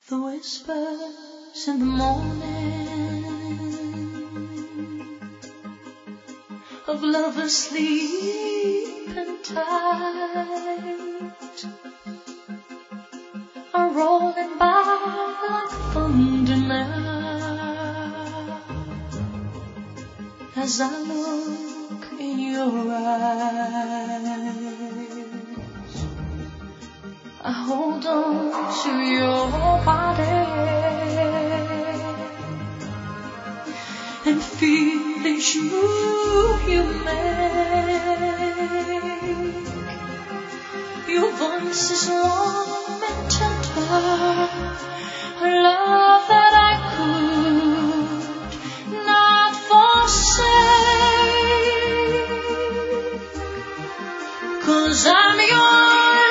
The whispers in the morning of lovers sleeping tight are rolling by like thunder now as I look in your eyes. I hold on to your body and feel each move you make. Your voice is warm and tender, a love that I could not forsake, 'cause I'm your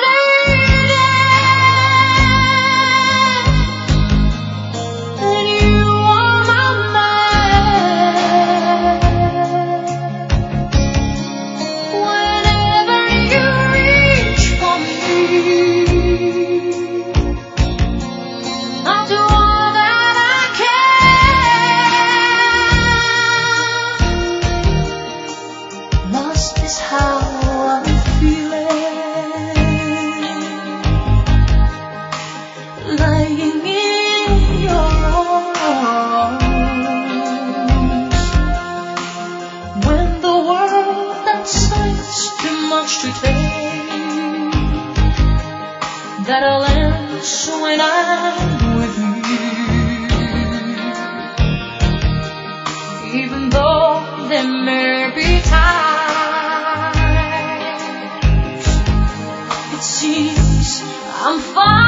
lying in your arms. When the world outside's too much to take, that I'll answer when I'm with you. Even though there may be times it seems I'm fine.